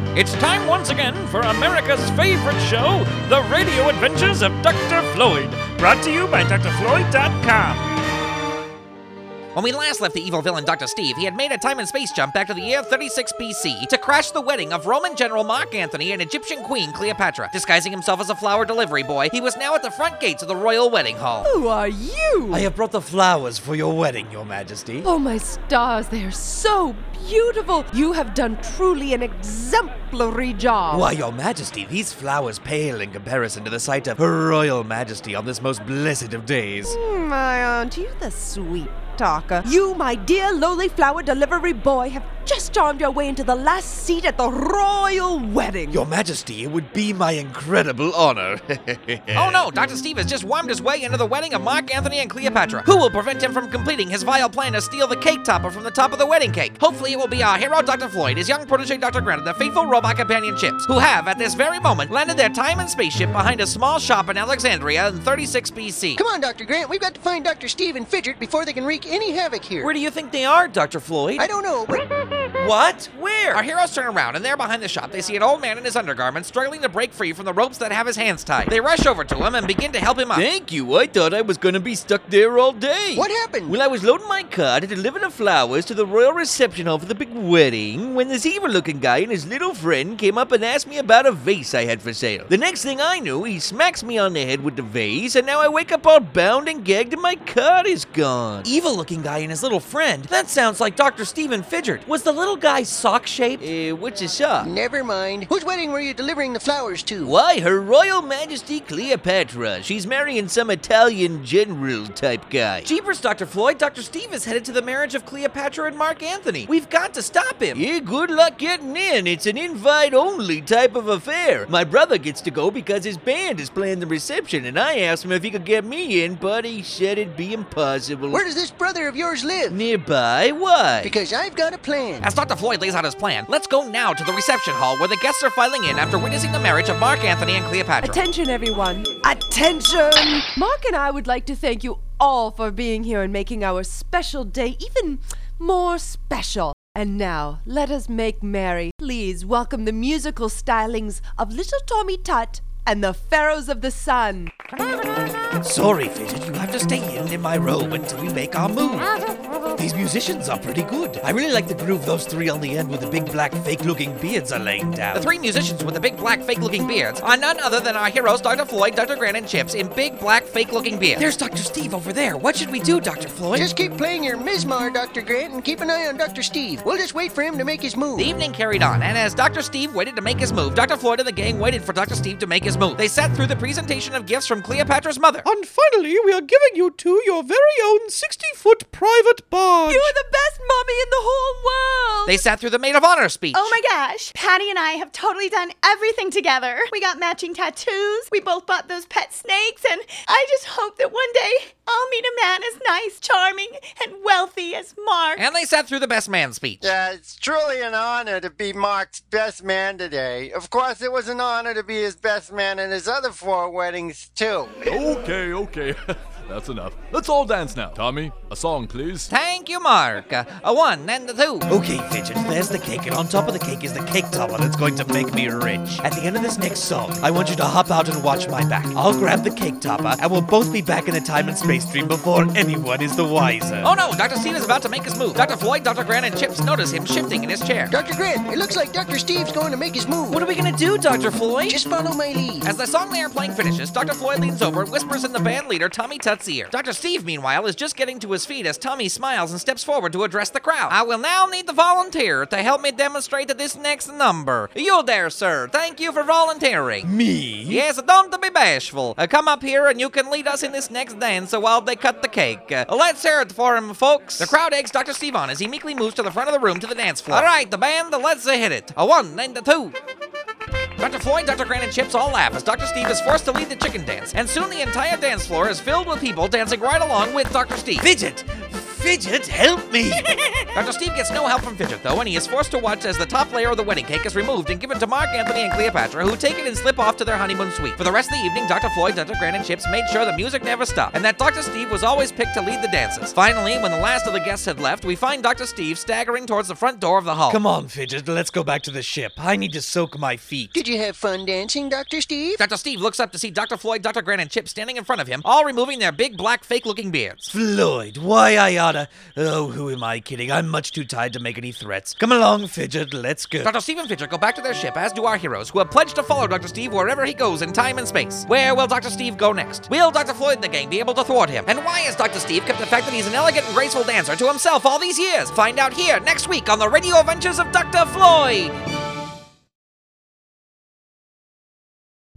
It's time once again for America's favorite show, The Radio Adventures of Dr. Floyd, brought to you by drfloyd.com. When we last left the evil villain Dr. Steve, he had made a time and space jump back to the year 36 BC to crash the wedding of Roman General Mark Antony and Egyptian Queen Cleopatra. Disguising himself as a flower delivery boy, he was now at the front gates of the royal wedding hall. Who are you? I have brought the flowers for your wedding, Your Majesty. Oh, my stars, they are so beautiful. You have done truly an exemplary job. Why, Your Majesty, these flowers pale in comparison to the sight of Her Royal Majesty on this most blessed of days. My aren't you the sweet talker? You, my dear lowly flower delivery boy, have just charmed your way into the last seat at the royal wedding. Your Majesty, it would be my incredible honor. Oh no, Dr. Steve has just wormed his way into the wedding of Mark Antony and Cleopatra. Who will prevent him from completing his vile plan to steal the cake topper from the top of the wedding cake? Hopefully it will be our hero Dr. Floyd, his young protege Dr. Grant, and the faithful robot companion Chips, who have, at this very moment, landed their time and spaceship behind a small shop in Alexandria in 36 BC. Come on, Dr. Grant, we've got to find Dr. Steve and Fidget before they can wreak any havoc here. Where do you think they are, Dr. Floyd? I don't know, but What? Where? Our heroes turn around, and there behind the shop, they see an old man in his undergarments struggling to break free from the ropes that have his hands tied. They rush over to him and begin to help him up. Thank you. I thought I was going to be stuck there all day. what happened? Well, I was loading my car to deliver the flowers to the royal reception hall for the big wedding when this evil-looking guy and his little friend came up and asked me about a vase I had for sale. The next thing I knew, he smacks me on the head with the vase, and now I wake up all bound and gagged and my car is gone. Evil-looking guy and his little friend. That sounds like Dr. Stephen Fidget. Was the little guy sock-shaped? What's a sock? Never mind. Whose wedding were you delivering the flowers to? Why, Her Royal Majesty Cleopatra. She's marrying some Italian general-type guy. Jeepers, Dr. Floyd. Dr. Steve is headed to the marriage of Cleopatra and Mark Antony. We've got to stop him. Yeah, good luck getting in. It's an invite-only type of affair. My brother gets to go because his band is playing the reception, and I asked him if he could get me in, but he said it'd be impossible. Where does this brother of yours live? Nearby? Why? Because I've got a plan. As Dr. Floyd lays out his plan, let's go now to the reception hall where the guests are filing in after witnessing the marriage of Mark Antony and Cleopatra. Attention, everyone. Attention! Mark and I would like to thank you all for being here and making our special day even more special. And now, let us make merry. Please welcome the musical stylings of Little Tommy Tut and the Pharaohs of the Sun. Sorry, Fidget, you have to stay hidden in my robe until we make our move. These musicians are pretty good. I really like the groove those three on the end with the big black fake-looking beards are laying down. The three musicians with the big black fake-looking beards are none other than our heroes Dr. Floyd, Dr. Grant, and Chips in big black fake-looking beards. There's Dr. Steve over there. What should we do, Dr. Floyd? Just keep playing your Mizmar, Dr. Grant, and keep an eye on Dr. Steve. We'll just wait for him to make his move. The evening carried on, and as Dr. Steve waited to make his move, Dr. Floyd and the gang waited for Dr. Steve to make his move. They sat through the presentation of gifts from Cleopatra's mother. And finally, we are giving you two your very own 60-foot private barge. You're the best mommy in the whole world! They sat through the maid of honor speech. Oh my gosh, Patty and I have totally done everything together. We got matching tattoos, we both bought those pet snakes, and I just hope that one day I'll meet a man as nice, charming, and wealthy as Mark. And they sat through the best man speech. It's truly an honor to be Mark's best man today. Of course, it was an honor to be his best man in his other 4 weddings, too. Okay. That's enough. Let's all dance now. Tommy, a song, please. Thank you, Mark. A 1 and a 2. Okay, Fidget, there's the cake, and on top of the cake is the cake topper that's going to make me rich. At the end of this next song, I want you to hop out and watch my back. I'll grab the cake topper, and we'll both be back in the time and space stream before anyone is the wiser. Oh no, Dr. Steve is about to make his move. Dr. Floyd, Dr. Grant, and Chips notice him shifting in his chair. Dr. Grant, it looks like Dr. Steve's going to make his move. What are we gonna do, Dr. Floyd? Just follow my lead. As the song they are playing finishes, Dr. Floyd leans over and whispers in the band leader Tommy Tut's ear. Dr. Steve, meanwhile, is just getting to his feet as Tommy smiles and steps forward to address the crowd. I will now need the volunteer to help me demonstrate this next number. You there, sir. Thank you for volunteering. Me? Yes, don't be bashful. Come up here and you can lead us in this next dance while they cut the cake. Let's hear it for him, folks. The crowd eggs Dr. Steve on as he meekly moves to the front of the room to the dance floor. All right, the band, let's hit it. A 1 and a 2. Dr. Floyd, Dr. Grant, and Chips all laugh as Dr. Steve is forced to lead the chicken dance, and soon the entire dance floor is filled with people dancing right along with Dr. Steve. Fidget! Fidget, help me! Dr. Steve gets no help from Fidget, though, and he is forced to watch as the top layer of the wedding cake is removed and given to Mark Anthony and Cleopatra, who take it and slip off to their honeymoon suite. For the rest of the evening, Dr. Floyd, Dr. Grant, and Chips made sure the music never stopped, and that Dr. Steve was always picked to lead the dances. Finally, when the last of the guests had left, we find Dr. Steve staggering towards the front door of the hall. Come on, Fidget, let's go back to the ship. I need to soak my feet. Did you have fun dancing, Dr. Steve? Dr. Steve looks up to see Dr. Floyd, Dr. Grant, and Chip standing in front of him, all removing their big, black, fake-looking beards. Floyd, why I oughta... Oh, who am I kidding? I'm much too tired to make any threats. Come along, Fidget, let's go. Dr. Steve and Fidget go back to their ship, as do our heroes, who have pledged to follow Dr. Steve wherever he goes in time and space. Where will Dr. Steve go next? Will Dr. Floyd and the gang be able to thwart him? And why has Dr. Steve kept the fact that he's an elegant and graceful dancer to himself all these years? Find out here next week on the Radio Adventures of Dr. Floyd.